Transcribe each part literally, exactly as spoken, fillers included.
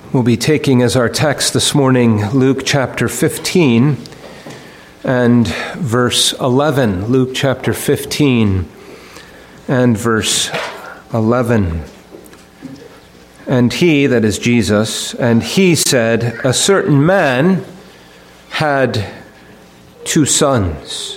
We'll be taking as our text this morning Luke chapter fifteen and verse eleven. Luke chapter fifteen and verse eleven. And he, that is Jesus, and he said, a certain man had two sons.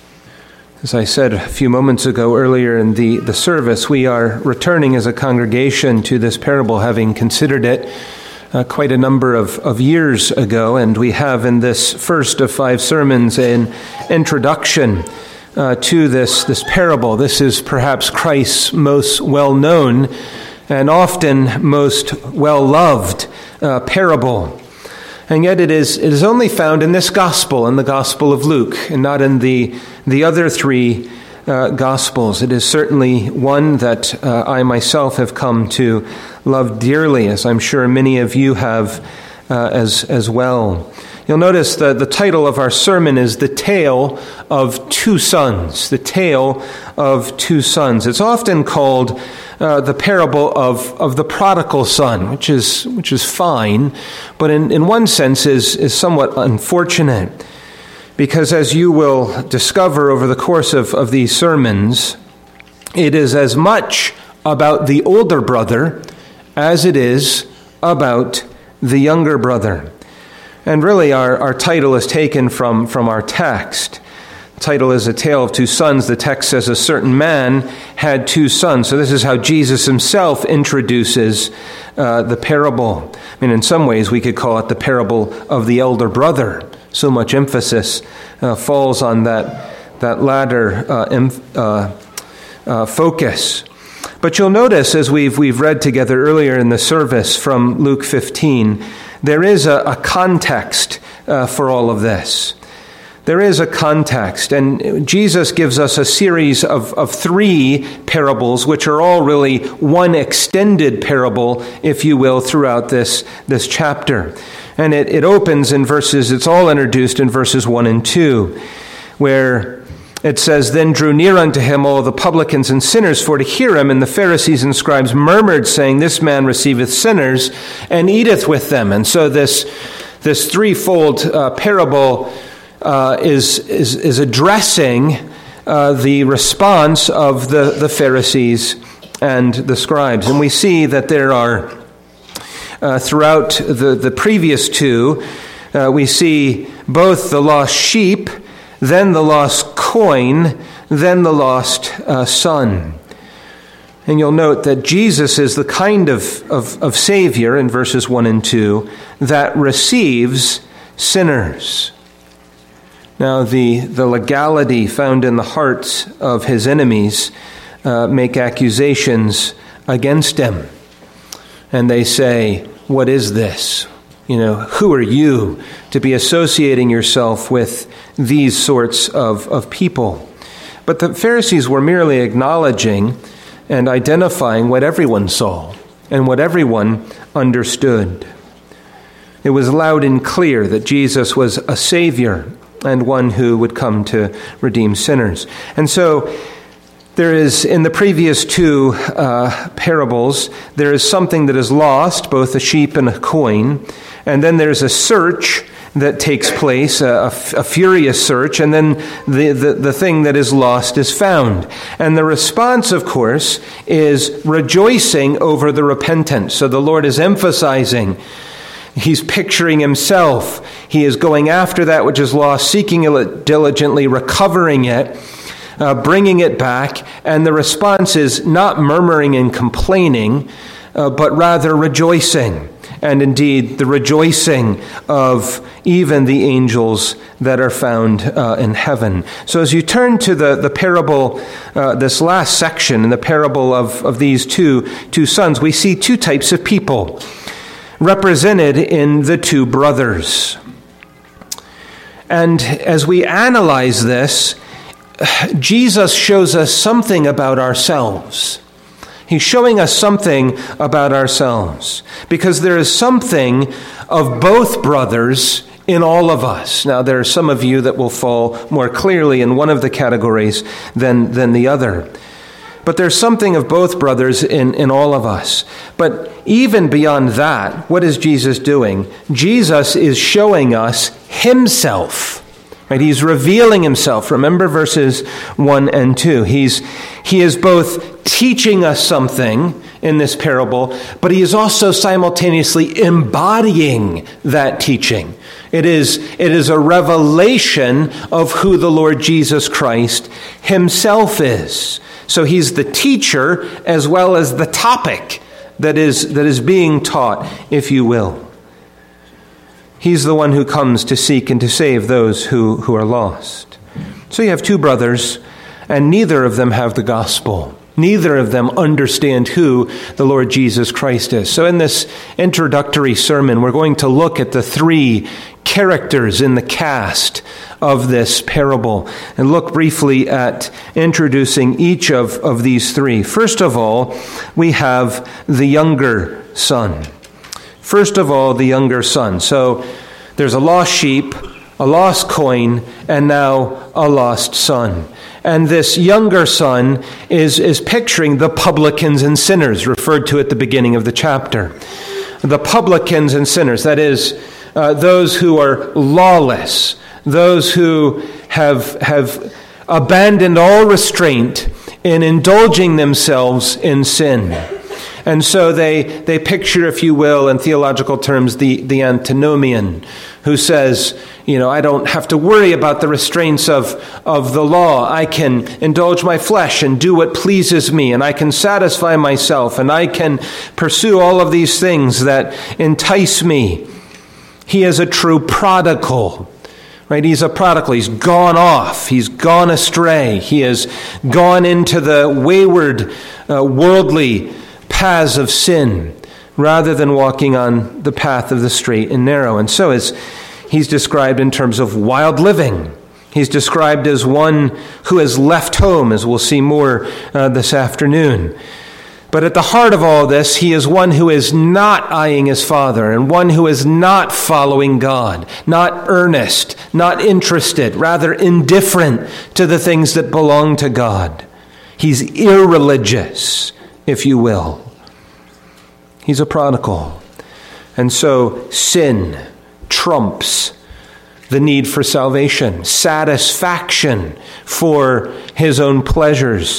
As I said a few moments ago earlier in the, the service, we are returning as a congregation to this parable, having considered it Uh, quite a number of, of years ago, and we have in this first of five sermons an introduction uh, to this, this parable. This is perhaps Christ's most well-known and often most well-loved uh, parable. And yet it is it is only found in this gospel, in the Gospel of Luke, and not in the, the other three Uh, Gospels. It is certainly one that uh, I myself have come to love dearly, as I'm sure many of you have uh, as as well. You'll notice that the title of our sermon is The Tale of Two Sons. The Tale of Two Sons. It's often called uh, the parable of, of the prodigal son, which is which is fine, but in, in one sense is, is somewhat unfortunate. Because as you will discover over the course of, of these sermons, it is as much about the older brother as it is about the younger brother. And really our, our title is taken from, from our text. The title is A Tale of Two Sons. The text says a certain man had two sons. So this is how Jesus himself introduces uh, the parable. I mean, in some ways we could call it the parable of the elder brother. So much emphasis uh, falls on that that latter uh, em, uh, uh, focus. But you'll notice, as we've we've read together earlier in the service from Luke fifteen, there is a, a context uh, for all of this. There is a context, and Jesus gives us a series of, of three parables, which are all really one extended parable, if you will, throughout this, this chapter. And it, it opens in verses, it's all introduced in verses one and two, where it says, Then drew near unto him all the publicans and sinners for to hear him, and the Pharisees and scribes murmured, saying, This man receiveth sinners, and eateth with them. And so this, this threefold uh, parable Uh, is, is is addressing uh, the response of the, the Pharisees and the scribes. And we see that there are, uh, throughout the, the previous two, uh, we see both the lost sheep, then the lost coin, then the lost uh, son. And you'll note that Jesus is the kind of, of, of Savior, in verses one and two, that receives sinners. Now, the, the legality found in the hearts of his enemies uh, make accusations against him. And they say, what is this? You know, who are you to be associating yourself with these sorts of, of people? But the Pharisees were merely acknowledging and identifying what everyone saw and what everyone understood. It was loud and clear that Jesus was a Savior and one who would come to redeem sinners. And so there is, in the previous two uh, parables, there is something that is lost, both a sheep and a coin. And then there's a search that takes place, a, a, a furious search, and then the, the, the thing that is lost is found. And the response, of course, is rejoicing over the repentance. So the Lord is emphasizing, he's picturing himself. He is going after that which is lost, seeking it diligently, recovering it, uh, bringing it back. And the response is not murmuring and complaining, uh, but rather rejoicing. And indeed, the rejoicing of even the angels that are found uh, in heaven. So as you turn to the, the parable, uh, this last section in the parable of, of these two, two sons, we see two types of people represented in the two brothers. And as we analyze this, Jesus shows us something about ourselves. He's showing us something about ourselves, because there is something of both brothers in all of us. Now, there are some of you that will fall more clearly in one of the categories than, than the other. But there's something of both brothers in, in all of us. But even beyond that, what is Jesus doing? Jesus is showing us himself. Right? He's revealing himself. Remember verses one and two. He's, he is both teaching us something in this parable, but he is also simultaneously embodying that teaching. It is, it is a revelation of who the Lord Jesus Christ himself is. So he's the teacher as well as the topic that is, that is being taught, if you will. He's the one who comes to seek and to save those who, who are lost. So you have two brothers, and neither of them have the gospel. Neither of them understand who the Lord Jesus Christ is. So in this introductory sermon, we're going to look at the three characters in the cast of this parable and look briefly at introducing each of, of these three. First of all, we have the younger son. First of all, the younger son. So there's a lost sheep, a lost coin, and now a lost son. And this younger son is, is picturing the publicans and sinners referred to at the beginning of the chapter. The publicans and sinners, that is, uh, those who are lawless, those who have, have abandoned all restraint in indulging themselves in sin. And so they, they picture, if you will, in theological terms, the, the antinomian who says, you know, I don't have to worry about the restraints of, of the law. I can indulge my flesh and do what pleases me, and I can satisfy myself, and I can pursue all of these things that entice me. He is a true prodigal. Right? He's a prodigal. He's gone off. He's gone astray. He has gone into the wayward, uh, worldly paths of sin rather than walking on the path of the straight and narrow. And so as he's described in terms of wild living. He's described as one who has left home, as we'll see more uh, this afternoon. But at the heart of all this, he is one who is not eyeing his father and one who is not following God, not earnest, not interested, rather indifferent to the things that belong to God. He's irreligious, if you will. He's a prodigal. And so sin trumps the need for salvation, satisfaction for his own pleasures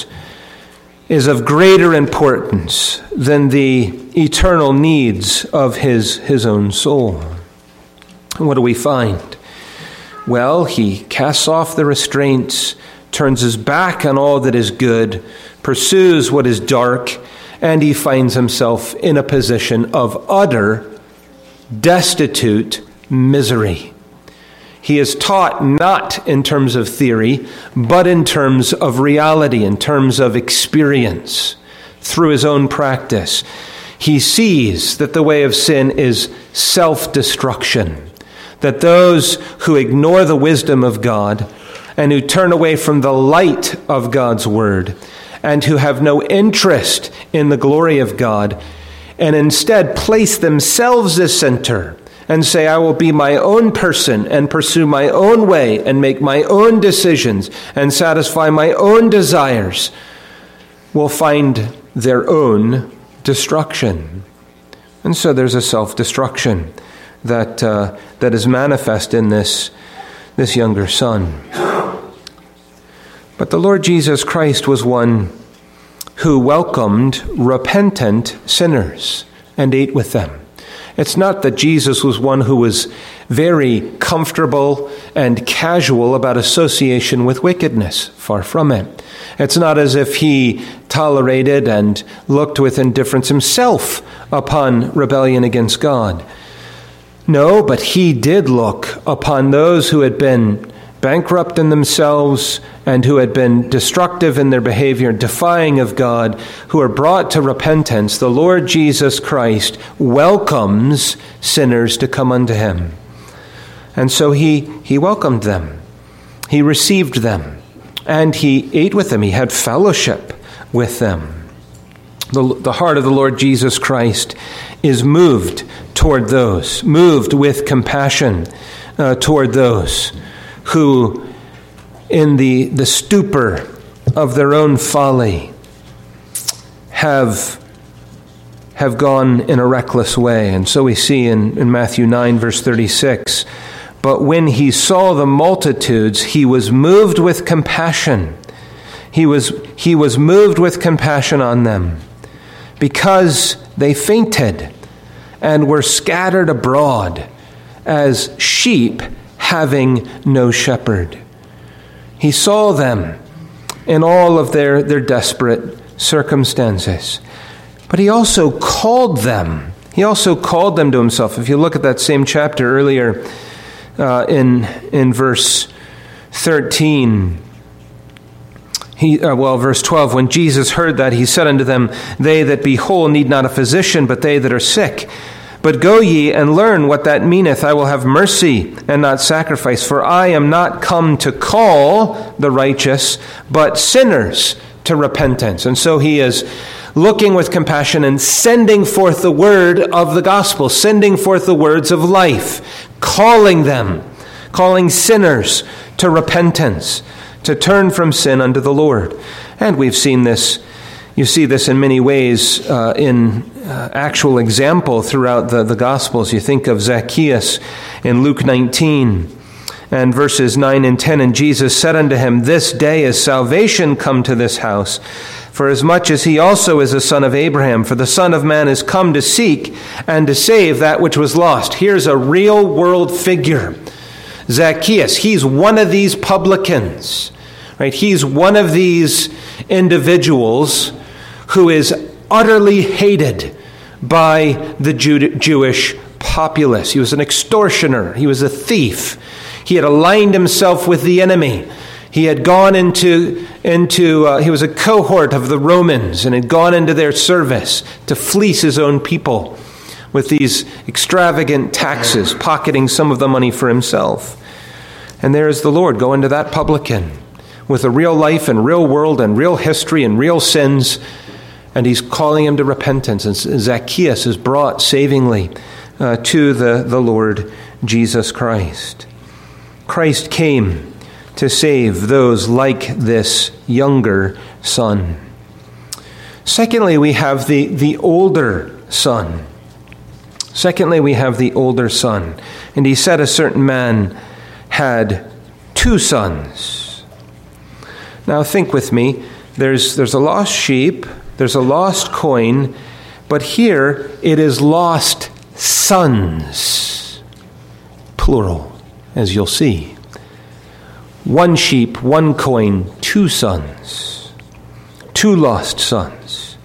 is of greater importance than the eternal needs of his, his own soul. What do we find? Well, he casts off the restraints, turns his back on all that is good, pursues what is dark, and he finds himself in a position of utter, destitute misery. He is taught not in terms of theory, but in terms of reality, in terms of experience, through his own practice. He sees that the way of sin is self-destruction, that those who ignore the wisdom of God and who turn away from the light of God's word and who have no interest in the glory of God and instead place themselves as center and say, I will be my own person and pursue my own way and make my own decisions and satisfy my own desires, will find their own destruction. And so there's a self-destruction that uh, that is manifest in this, this younger son. But the Lord Jesus Christ was one who welcomed repentant sinners and ate with them. It's not that Jesus was one who was very comfortable and casual about association with wickedness. Far from it. It's not as if he tolerated and looked with indifference himself upon rebellion against God. No, but he did look upon those who had been bankrupt in themselves and who had been destructive in their behavior, defying of God, who are brought to repentance. The Lord Jesus Christ welcomes sinners to come unto him. And so he, he welcomed them. He received them. And he ate with them. He had fellowship with them. The, the heart of the Lord Jesus Christ is moved toward those, moved with compassion uh, toward those who, in the, the stupor of their own folly, have, have gone in a reckless way. And so we see in, in Matthew nine, verse thirty-six, but when he saw the multitudes, he was moved with compassion. He was, he was moved with compassion on them because they fainted and were scattered abroad as sheep having no shepherd. He saw them in all of their, their desperate circumstances. But he also called them. He also called them to himself. If you look at that same chapter earlier uh, in, in verse thirteen, he, uh, well, verse twelve, when Jesus heard that, he said unto them, they that be whole need not a physician, but they that are sick. But go ye and learn what that meaneth. I will have mercy and not sacrifice. For I am not come to call the righteous, but sinners to repentance. And so he is looking with compassion and sending forth the word of the gospel, sending forth the words of life, calling them, calling sinners to repentance, to turn from sin unto the Lord. And we've seen this. You see this in many ways uh, in uh, actual example throughout the, the Gospels. You think of Zacchaeus in Luke nineteen and verses nine and ten. And Jesus said unto him, this day is salvation come to this house, for as much as he also is a son of Abraham. For the Son of Man is come to seek and to save that which was lost. Here's a real world figure. Zacchaeus, he's one of these publicans, right? He's one of these individuals who is utterly hated by the Jew- Jewish populace. He was an extortioner. He was a thief. He had aligned himself with the enemy. He had gone into, into uh, he was a cohort of the Romans and had gone into their service to fleece his own people with these extravagant taxes, pocketing some of the money for himself. And there is the Lord going to that publican with a real life and real world and real history and real sins, and he's calling him to repentance. And Zacchaeus is brought savingly uh, to the, the Lord Jesus Christ. Christ came to save those like this younger son. Secondly, we have the, the older son. Secondly, we have the older son. And he said a certain man had two sons. Now think with me. There's, there's a lost sheep. There's a lost coin. But here it is lost sons. Plural, as you'll see. One sheep, one coin, two sons. Two lost sons.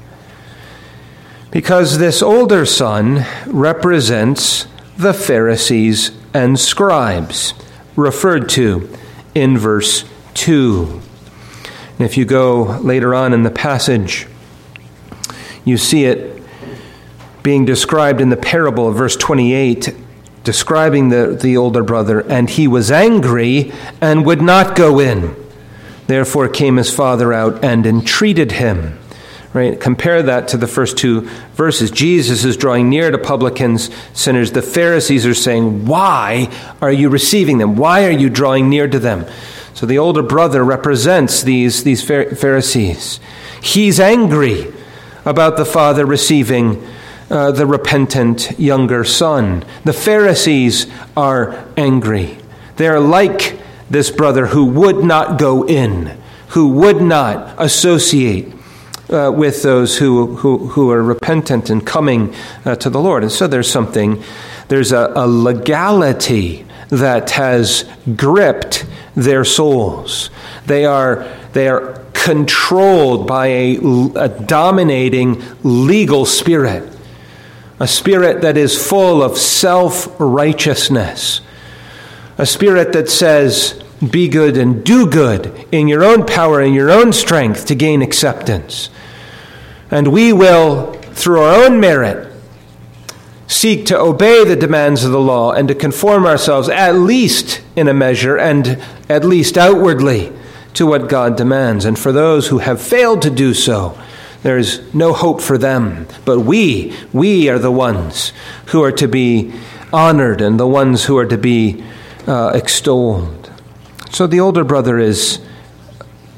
Because this older son represents the Pharisees and scribes, referred to in verse two. And if you go later on in the passage, you see it being described in the parable of verse twenty-eight, describing the, the older brother. And he was angry and would not go in. Therefore came his father out and entreated him. Right? Compare that to the first two verses. Jesus is drawing near to publicans, sinners. The Pharisees are saying, why are you receiving them? Why are you drawing near to them? So the older brother represents these, these Pharisees. He's angry about the father receiving uh, the repentant younger son. The Pharisees are angry. They're like this brother who would not go in, who would not associate Uh, with those who, who who are repentant and coming uh, to the Lord. And so there's something, there's a, a legality that has gripped their souls. They are they are controlled by a, a dominating legal spirit, a spirit that is full of self-righteousness, a spirit that says, be good and do good in your own power and your own strength to gain acceptance. And we will, through our own merit, seek to obey the demands of the law and to conform ourselves, at least in a measure and at least outwardly, to what God demands. And for those who have failed to do so, there is no hope for them. But we, we are the ones who are to be honored and the ones who are to be uh, extolled. So the older brother is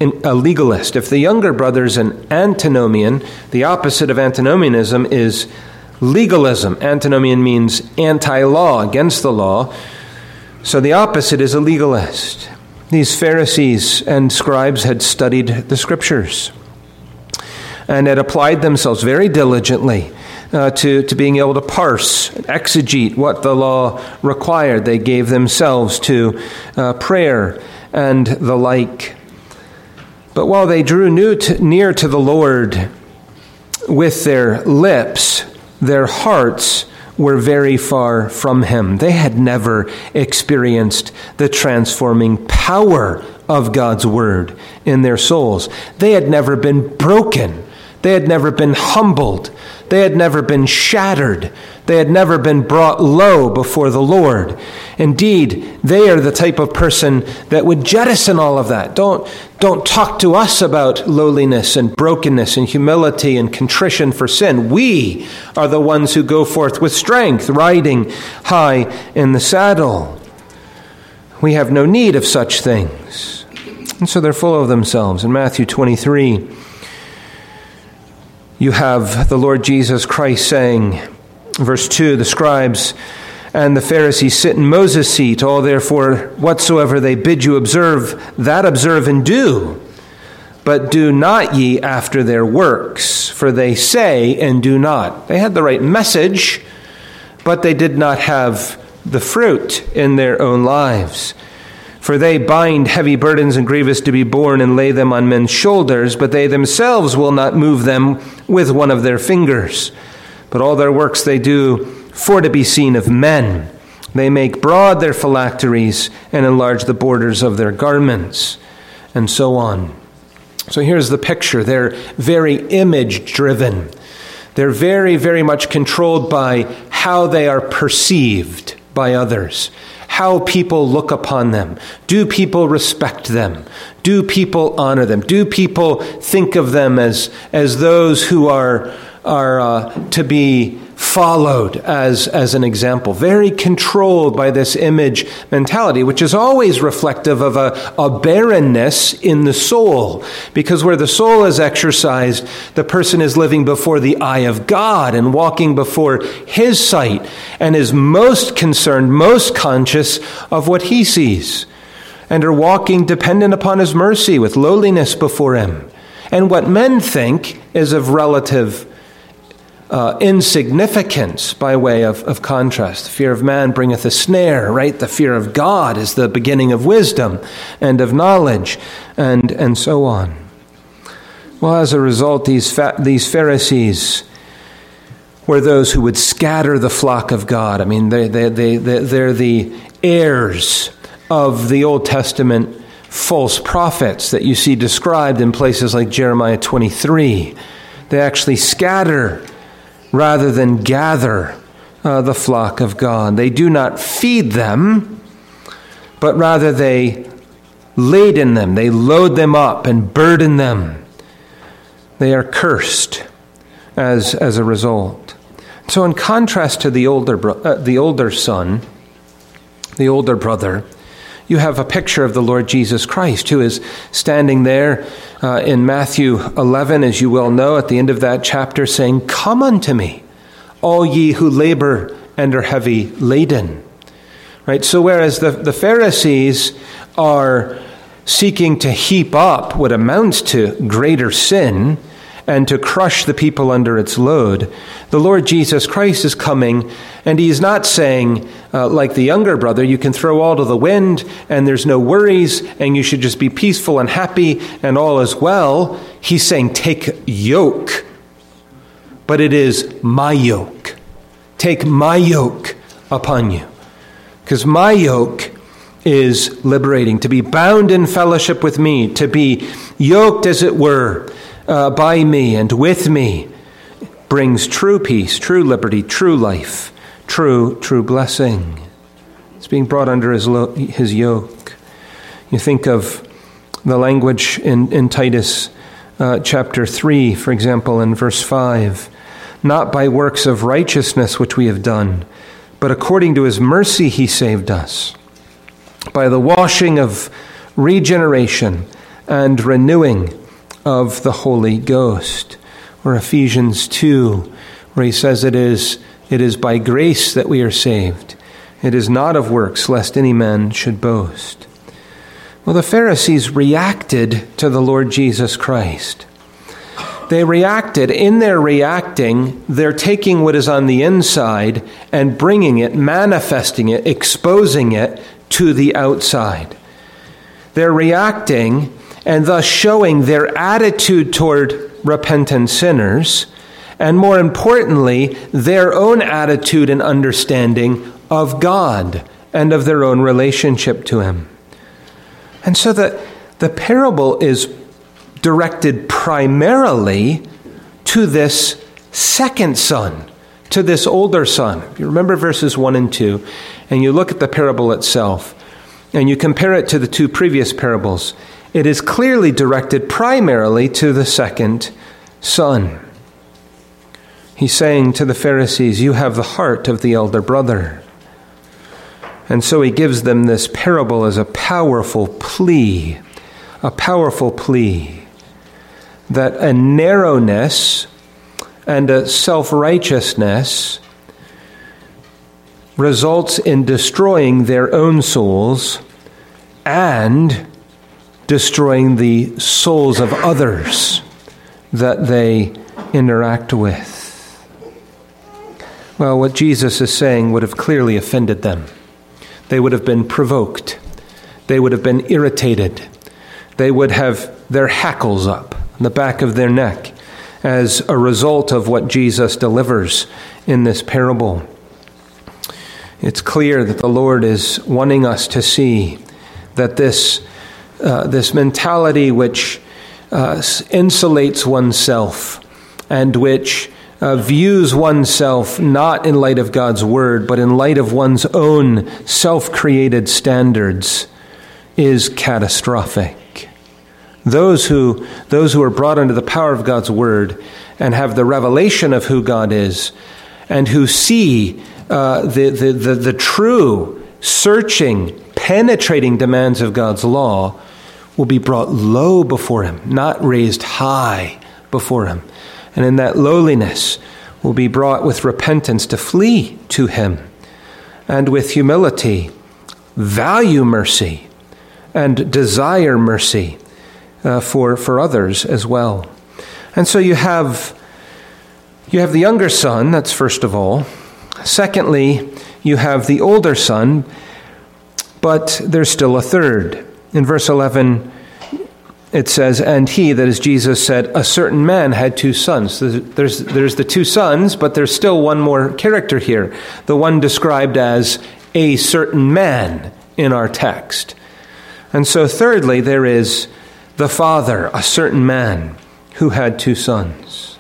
a legalist. If the younger brother's an antinomian, the opposite of antinomianism is legalism. Antinomian means anti-law, against the law. So the opposite is a legalist. These Pharisees and scribes had studied the Scriptures and had applied themselves very diligently uh, to, to being able to parse, exegete what the law required. They gave themselves to uh, prayer and the like. But while they drew new to, near to the Lord with their lips, their hearts were very far from him. They had never experienced the transforming power of God's word in their souls. They had never been broken. They had never been humbled. They had never been shattered. They had never been brought low before the Lord. Indeed, they are the type of person that would jettison all of that. Don't, don't talk to us about lowliness and brokenness and humility and contrition for sin. We are the ones who go forth with strength, riding high in the saddle. We have no need of such things. And so they're full of themselves. In Matthew twenty-three, you have the Lord Jesus Christ saying, verse two, the scribes and the Pharisees sit in Moses' seat. All therefore, whatsoever they bid you observe, that observe and do. But do not ye after their works, for they say and do not. They had the right message, but they did not have the fruit in their own lives. For they bind heavy burdens and grievous to be borne and lay them on men's shoulders, but they themselves will not move them with one of their fingers. But all their works they do for to be seen of men. They make broad their phylacteries and enlarge the borders of their garments, and so on. So here's the picture. They're very image-driven. They're very, very much controlled by how they are perceived by others. How people look upon them. Do people respect them? Do people honor them? Do people think of them as, as those who are, are uh, to be followed as, as an example? Very controlled by this image mentality, which is always reflective of a, a barrenness in the soul. Because where the soul is exercised, the person is living before the eye of God and walking before his sight and is most concerned, most conscious of what he sees, and are walking dependent upon his mercy with lowliness before him. And what men think is of relative Uh, insignificance by way of, of contrast. The fear of man bringeth a snare, right? The fear of God is the beginning of wisdom and of knowledge, and, and so on. Well, as a result, these fa- these Pharisees were those who would scatter the flock of God. I mean, they, they, they, they, they're the heirs of the Old Testament false prophets that you see described in places like Jeremiah twenty-three. They actually scatter rather than gather uh, the flock of God. They do not feed them, but rather they laden them. They load them up and burden them. They are cursed as, as a result. So in contrast to the older, bro- uh, the older son, the older brother, you have a picture of the Lord Jesus Christ, who is standing there uh, in Matthew eleven, as you well know, at the end of that chapter, saying, "Come unto me, all ye who labor and are heavy laden." Right? So whereas the, the Pharisees are seeking to heap up what amounts to greater sin and to crush the people under its load, the Lord Jesus Christ is coming, and he's not saying, uh, like the younger brother, you can throw all to the wind and there's no worries and you should just be peaceful and happy and all is well. He's saying, take yoke, but it is my yoke. Take my yoke upon you, because my yoke is liberating. To be bound in fellowship with me, to be yoked, as it were, Uh, by me and with me, brings true peace, true liberty, true life, true, true blessing. It's being brought under his, lo- his yoke. You think of the language in, in Titus uh, chapter three, for example, in verse five. Not by works of righteousness which we have done, but according to his mercy he saved us, by the washing of regeneration and renewing of the Holy Ghost. Or Ephesians two, where he says it is, it is by grace that we are saved. It is not of works, lest any man should boast. Well, the Pharisees reacted to the Lord Jesus Christ. They reacted. In their reacting, they're taking what is on the inside and bringing it, manifesting it, exposing it to the outside. They're reacting and thus showing their attitude toward repentant sinners, and more importantly, their own attitude and understanding of God and of their own relationship to Him. And so that the parable is directed primarily to this second son, to this older son. If you remember verses one and two, and you look at the parable itself, and you compare it to the two previous parables, it is clearly directed primarily to the second son. He's saying to the Pharisees, you have the heart of the elder brother. And so he gives them this parable as a powerful plea, a powerful plea that a narrowness and a self-righteousness results in destroying their own souls and destroying the souls of others that they interact with. Well, what Jesus is saying would have clearly offended them. They would have been provoked. They would have been irritated. They would have their hackles up on the back of their neck as a result of what Jesus delivers in this parable. It's clear that the Lord is wanting us to see that this, uh, this mentality which uh, insulates oneself and which Uh, views oneself not in light of God's word, but in light of one's own self-created standards, is catastrophic. Those who those who are brought under the power of God's word and have the revelation of who God is, and who see uh, the, the, the, the true, searching, penetrating demands of God's law, will be brought low before Him, not raised high before Him. And in that lowliness will be brought with repentance to flee to Him, and with humility value mercy and desire mercy uh, for, for others as well. And so you have, you have the younger son, that's first of all. Secondly, you have the older son, but there's still a third. In verse eleven, it says, and he, that is Jesus, said, a certain man had two sons. There's, there's the two sons, but there's still one more character here. The one described as a certain man in our text. And so thirdly, there is the father, a certain man who had two sons.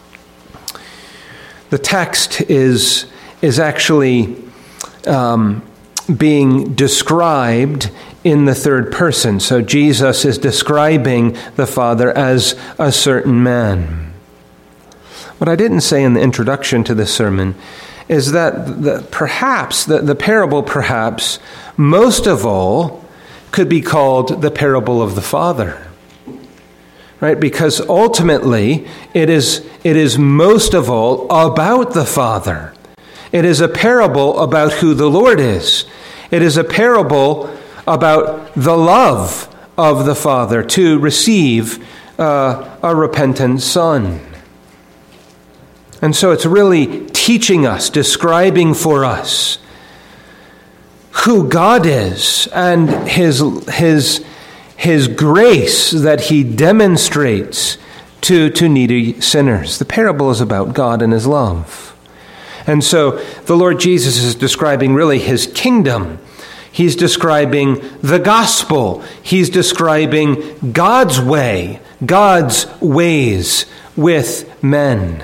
The text is, is actually um, being described in the third person. So Jesus is describing the Father as a certain man. What I didn't say in the introduction to this sermon is that the, perhaps, the, the parable perhaps, most of all, could be called the parable of the Father. Right? Because ultimately, it is, it is most of all about the Father. It is a parable about who the Lord is. It is a parable about the love of the Father to receive uh, a repentant Son. And so it's really teaching us, describing for us who God is and his, his, his grace that He demonstrates to, to needy sinners. The parable is about God and His love. And so the Lord Jesus is describing really His kingdom. He's describing the gospel. He's describing God's way, God's ways with men.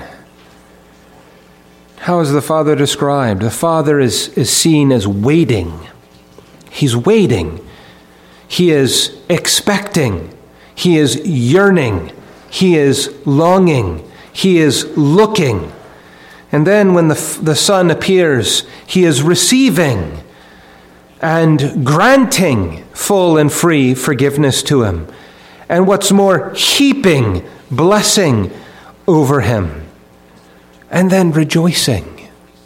How is the Father described? The Father is, is seen as waiting. He's waiting. He is expecting. He is yearning. He is longing. He is looking. And then when the, the Son appears, He is receiving and granting full and free forgiveness to him, and what's more, heaping blessing over him, and then rejoicing.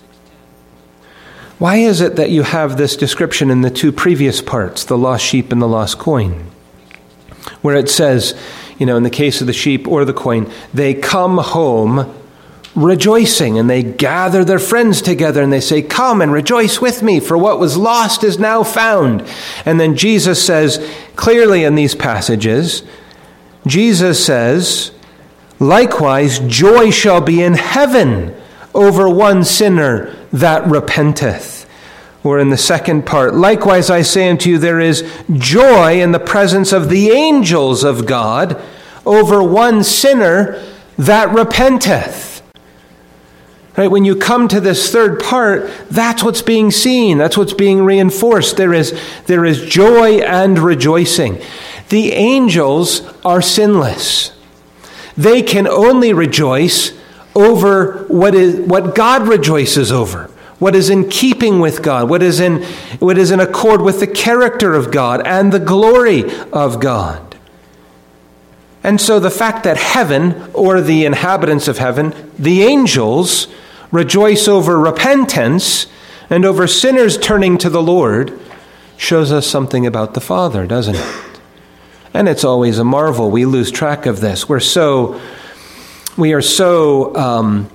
Why is it that you have this description in the two previous parts, the lost sheep and the lost coin, where it says, you know, in the case of the sheep or the coin, they come home rejoicing, and they gather their friends together and they say, come and rejoice with me, for what was lost is now found. And then Jesus says clearly in these passages, Jesus says, likewise, joy shall be in heaven over one sinner that repenteth. Or in the second part, likewise I say unto you, there is joy in the presence of the angels of God over one sinner that repenteth. Right? When you come to this third part, that's what's being seen. That's what's being reinforced. There is, there is joy and rejoicing. The angels are sinless. They can only rejoice over what is what God rejoices over, what is in keeping with God, what is in what is in accord with the character of God and the glory of God. And so the fact that heaven, or the inhabitants of heaven, the angels, rejoice over repentance and over sinners turning to the Lord, shows us something about the Father, doesn't it? And it's always a marvel. We lose track of this. We're so, we are so um,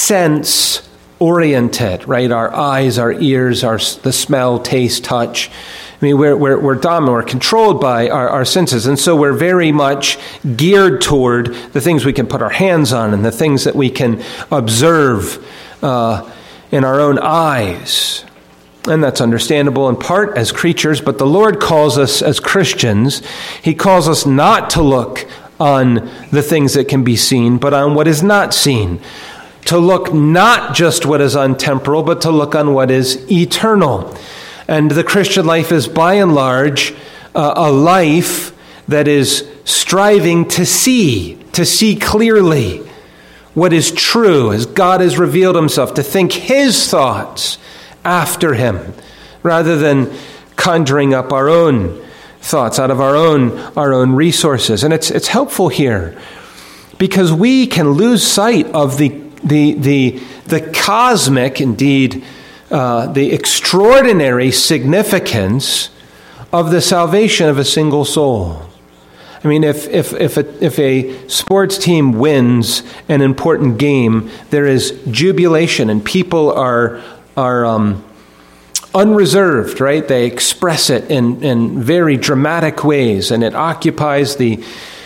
sense-oriented, right? Our eyes, our ears, our the smell, taste, touch. I mean, we're we're we're dominant, we're controlled by our, our senses, and so we're very much geared toward the things we can put our hands on and the things that we can observe uh, in our own eyes. And that's understandable in part as creatures, but the Lord calls us as Christians, He calls us not to look on the things that can be seen, but on what is not seen. To look not just what is untemporal, but to look on what is eternal. And the Christian life is by and large uh, a life that is striving to see, to see clearly what is true as God has revealed Himself, to think His thoughts after Him, rather than conjuring up our own thoughts out of our own our own resources. And it's it's helpful here because we can lose sight of the the the the cosmic, indeed, uh, the extraordinary significance of the salvation of a single soul. I mean, if if if a, if a sports team wins an important game, there is jubilation and people are are um, unreserved, right? They express it in, in very dramatic ways, and it occupies the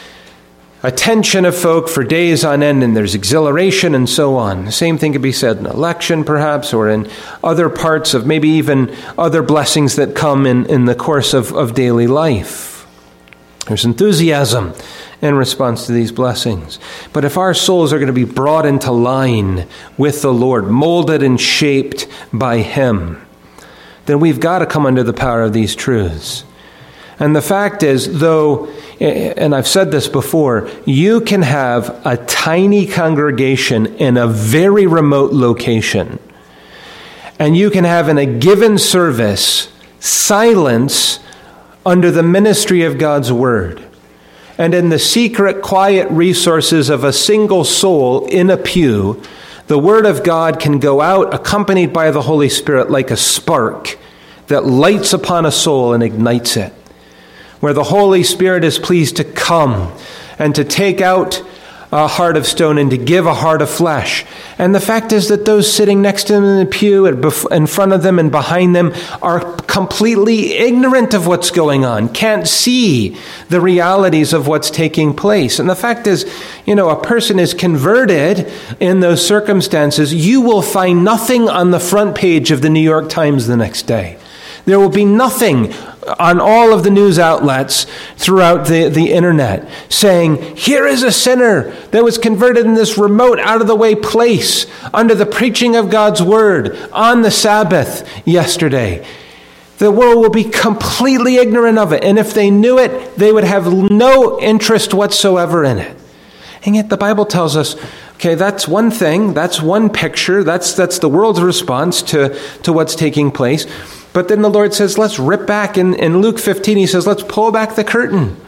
attention of folk for days on end, and there's exhilaration and so on. The same thing could be said in election, perhaps, or in other parts of maybe even other blessings that come in, in the course of, of daily life. There's enthusiasm in response to these blessings. But if our souls are going to be brought into line with the Lord, molded and shaped by Him, then we've got to come under the power of these truths. And the fact is, though, and I've said this before, you can have a tiny congregation in a very remote location, and you can have in a given service silence under the ministry of God's Word. And in the secret, quiet resources of a single soul in a pew, the Word of God can go out accompanied by the Holy Spirit like a spark that lights upon a soul and ignites it, where the Holy Spirit is pleased to come and to take out a heart of stone and to give a heart of flesh. And the fact is that those sitting next to them in the pew, in front of them and behind them, are completely ignorant of what's going on, can't see the realities of what's taking place. And the fact is, you know, a person is converted in those circumstances. You will find nothing on the front page of the New York Times the next day. There will be nothing on all of the news outlets throughout the, the internet saying, here is a sinner that was converted in this remote, out-of-the-way place under the preaching of God's Word on the Sabbath yesterday. The world will be completely ignorant of it. And if they knew it, they would have no interest whatsoever in it. And yet the Bible tells us, okay, that's one thing, that's one picture, that's that's the world's response to, to what's taking place. But then the Lord says, let's rip back. In, in Luke fifteen, He says, let's pull back the curtain.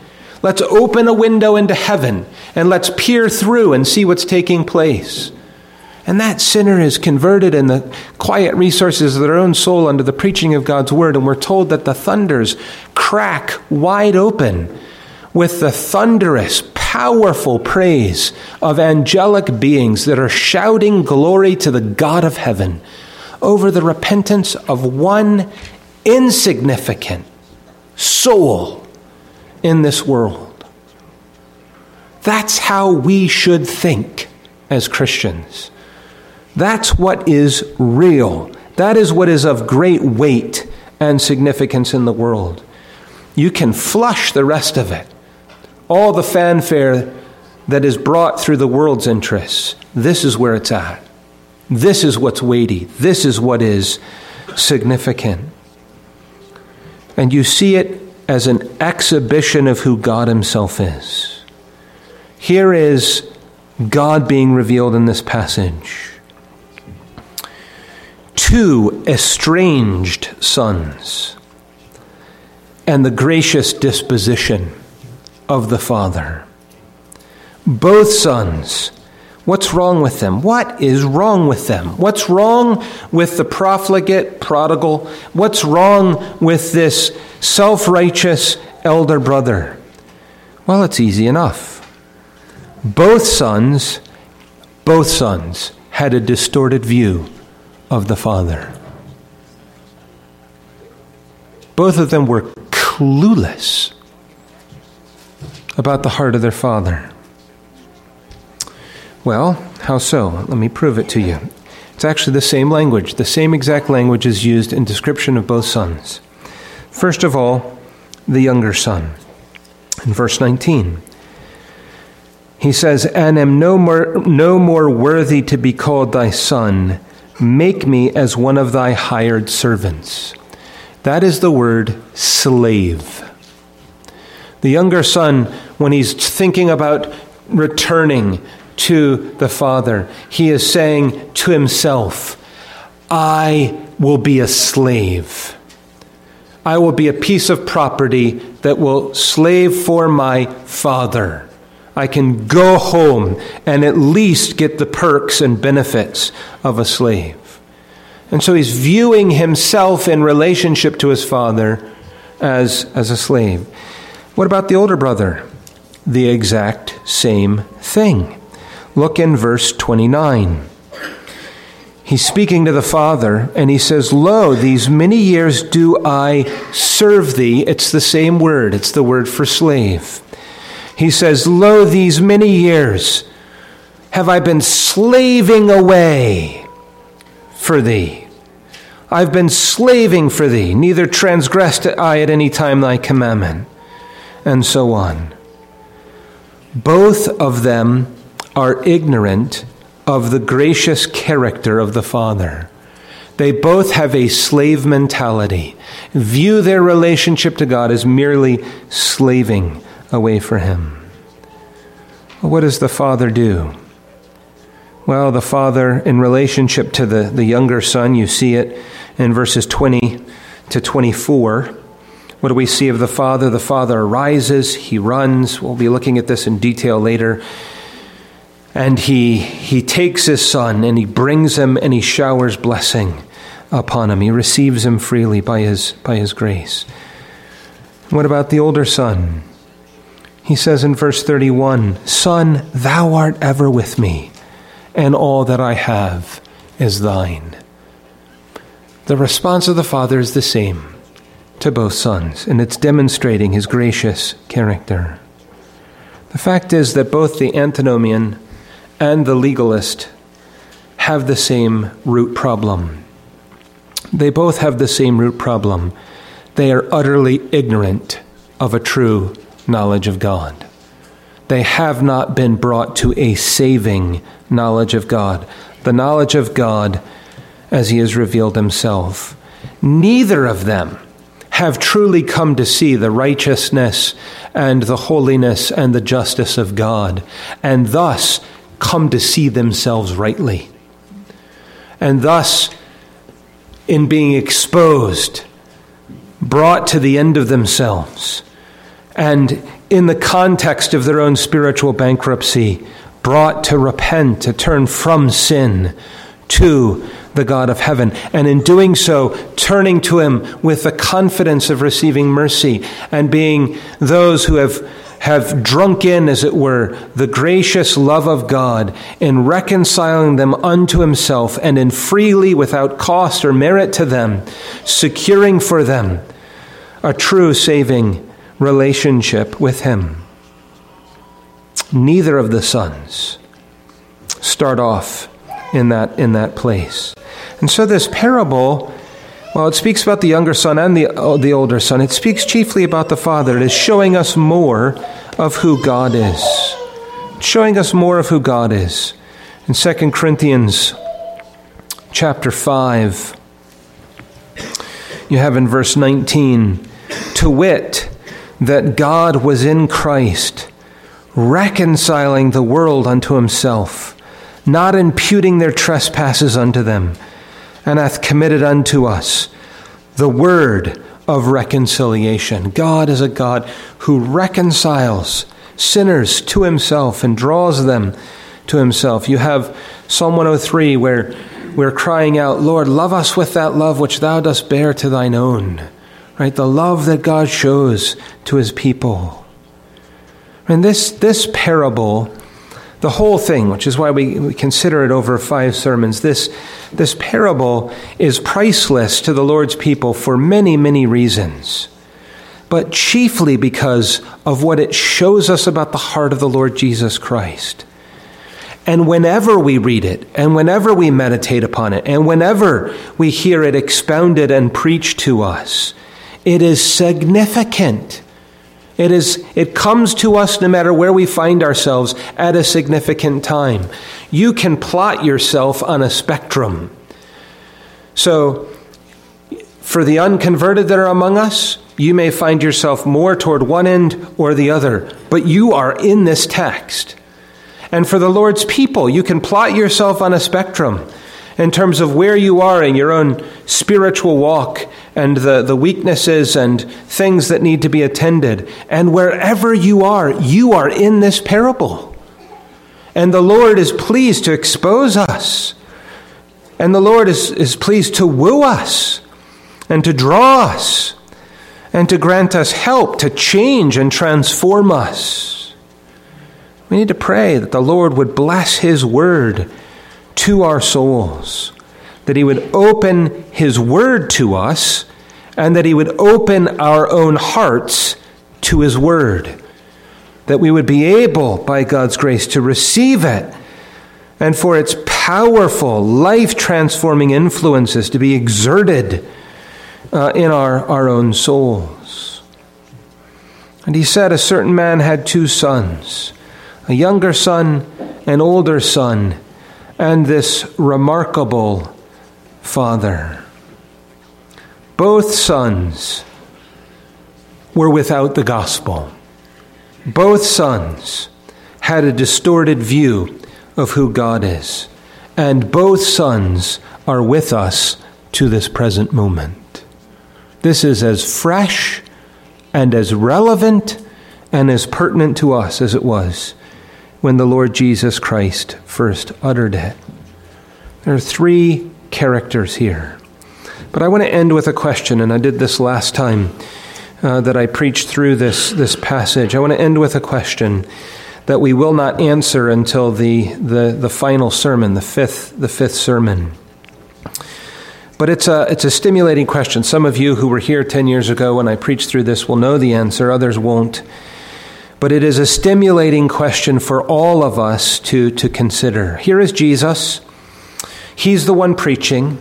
Let's open a window into heaven and let's peer through and see what's taking place. And that sinner is converted in the quiet resources of their own soul under the preaching of God's word. And we're told that the thunders crack wide open with the thunderous, powerful praise of angelic beings that are shouting glory to the God of heaven over the repentance of one insignificant soul in this world. That's how we should think as Christians. That's what is real. That is what is of great weight and significance in the world. You can flush the rest of it. All the fanfare that is brought through the world's interests. This is where it's at. This is what's weighty. This is what is significant. And you see it as an exhibition of who God himself is. Here is God being revealed in this passage. Two estranged sons and the gracious disposition of the Father. Both sons. What's wrong with them? What is wrong with them? What's wrong with the profligate prodigal? What's wrong with this self-righteous elder brother? Well, it's easy enough. Both sons, both sons had a distorted view of the Father. Both of them were clueless about the heart of their Father. Well, how so? Let me prove it to you. It's actually the same language. The same exact language is used in description of both sons. First of all, the younger son. In verse nineteen, he says, "And am no more, no more worthy to be called thy son. Make me as one of thy hired servants." That is the word slave. The younger son, when he's thinking about returning to the Father, he is saying to himself, I will be a slave. I will be a piece of property that will slave for my Father. I can go home and at least get the perks and benefits of a slave. And so he's viewing himself in relationship to his father as, as a slave. What about the older brother? The exact same thing. Look in verse twenty-nine. He's speaking to the father, and he says, Lo, these many years do I serve thee. It's the same word. It's the word for slave. He says, Lo, these many years have I been slaving away for thee. I've been slaving for thee. Neither transgressed I at any time thy commandment. And so on. Both of them are ignorant of the gracious character of the Father. They both have a slave mentality, view their relationship to God as merely slaving away for him. What does the Father do? Well, the Father, in relationship to the, the younger son, you see it in verses twenty to twenty-four. What do we see of the Father? The Father arises, he runs. We'll be looking at this in detail later. And he he takes his son and he brings him and he showers blessing upon him. He receives him freely by his by his grace. What about the older son? He says in verse thirty-one, Son, thou art ever with me, and all that I have is thine. The response of the Father is the same to both sons, and it's demonstrating his gracious character. The fact is that both the antinomian and the legalist have the same root problem. They both have the same root problem. They are utterly ignorant of a true knowledge of God. They have not been brought to a saving knowledge of God, the knowledge of God as he has revealed himself. Neither of them have truly come to see the righteousness and the holiness and the justice of God, and thus come to see themselves rightly. And thus, in being exposed, brought to the end of themselves, and in the context of their own spiritual bankruptcy, brought to repent, to turn from sin to the God of heaven. And in doing so, turning to him with the confidence of receiving mercy and being those who have, have drunk in, as it were, the gracious love of God in reconciling them unto himself and in freely, without cost or merit to them, securing for them a true saving relationship with him. Neither of the sons start off in that in that place. And so this parable, while it speaks about the younger son and the, uh, the older son, it speaks chiefly about the father. It is showing us more of who God is. It's showing us more of who God is. In Second Corinthians chapter five, you have in verse nineteen, to wit, that God was in Christ, reconciling the world unto himself, not imputing their trespasses unto them, and hath committed unto us the word of reconciliation. God is a God who reconciles sinners to himself and draws them to himself. You have Psalm one oh three where we're crying out, Lord, love us with that love which thou dost bear to thine own. Right? The love that God shows to his people. And this, this parable, the whole thing, which is why we, we consider it over five sermons, this, this parable is priceless to the Lord's people for many, many reasons, but chiefly because of what it shows us about the heart of the Lord Jesus Christ. And whenever we read it, and whenever we meditate upon it, and whenever we hear it expounded and preached to us, it is significant. It is. It comes to us no matter where we find ourselves at a significant time. You can plot yourself on a spectrum. So, for the unconverted that are among us, you may find yourself more toward one end or the other, but you are in this text. And for the Lord's people, you can plot yourself on a spectrum in terms of where you are in your own spiritual walk and the, the weaknesses and things that need to be attended. And wherever you are, you are in this parable. And the Lord is pleased to expose us. And the Lord is, is pleased to woo us and to draw us and to grant us help to change and transform us. We need to pray that the Lord would bless his word to our souls, that he would open his word to us, and that he would open our own hearts to his word, that we would be able, by God's grace, to receive it, and for its powerful, life-transforming influences to be exerted uh, in our, our own souls. And he said, a certain man had two sons, a younger son, an older son, and this remarkable father. Both sons were without the gospel. Both sons had a distorted view of who God is. And both sons are with us to this present moment. This is as fresh and as relevant and as pertinent to us as it was when the Lord Jesus Christ first uttered it. There are three characters here. But I want to end with a question, and I did this last time uh, that I preached through this, this passage. I want to end with a question that we will not answer until the, the, the final sermon, the fifth, the fifth sermon. But it's a, it's a stimulating question. Some of you who were here ten years ago when I preached through this will know the answer, others won't. But it is a stimulating question for all of us to, to consider. Here is Jesus. He's the one preaching.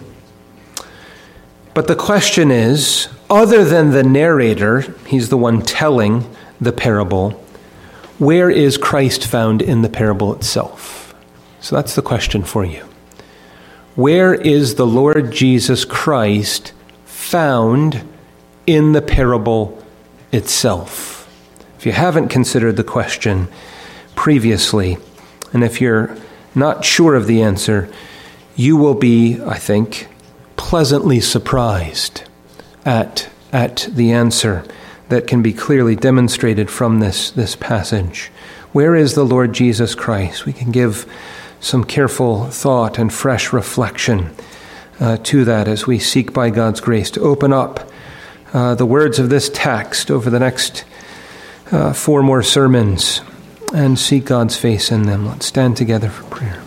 But the question is, other than the narrator, he's the one telling the parable, where is Christ found in the parable itself? So that's the question for you. Where is the Lord Jesus Christ found in the parable itself? If you haven't considered the question previously, and if you're not sure of the answer, you will be, I think, pleasantly surprised at, at the answer that can be clearly demonstrated from this, this passage. Where is the Lord Jesus Christ? We can give some careful thought and fresh reflection uh, to that as we seek by God's grace to open up uh, the words of this text over the next uh, four more sermons and seek God's face in them. Let's stand together for prayer.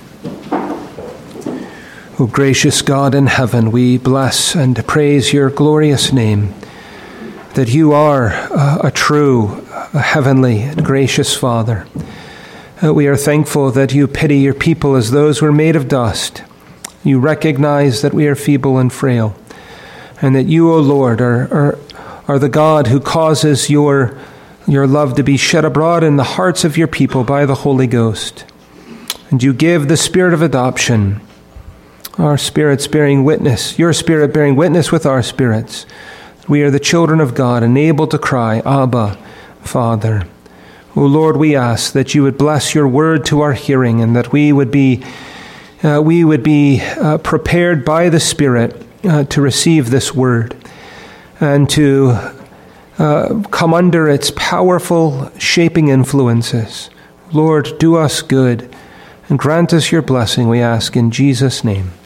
O gracious God in heaven, we bless and praise your glorious name, that you are uh, a true, a heavenly and gracious Father. Uh, we are thankful that you pity your people as those who are made of dust. You recognize that we are feeble and frail, and that you, O Lord, are, are, are the God who causes your, your love to be shed abroad in the hearts of your people by the Holy Ghost. And you give the spirit of adoption, our spirits bearing witness, your spirit bearing witness with our spirits. We are the children of God and able to cry, Abba, Father. O Lord, we ask that you would bless your word to our hearing, and that we would be uh, we would be uh, prepared by the Spirit uh, to receive this word and to uh, come under its powerful shaping influences. Lord, do us good and grant us your blessing, we ask in Jesus' name.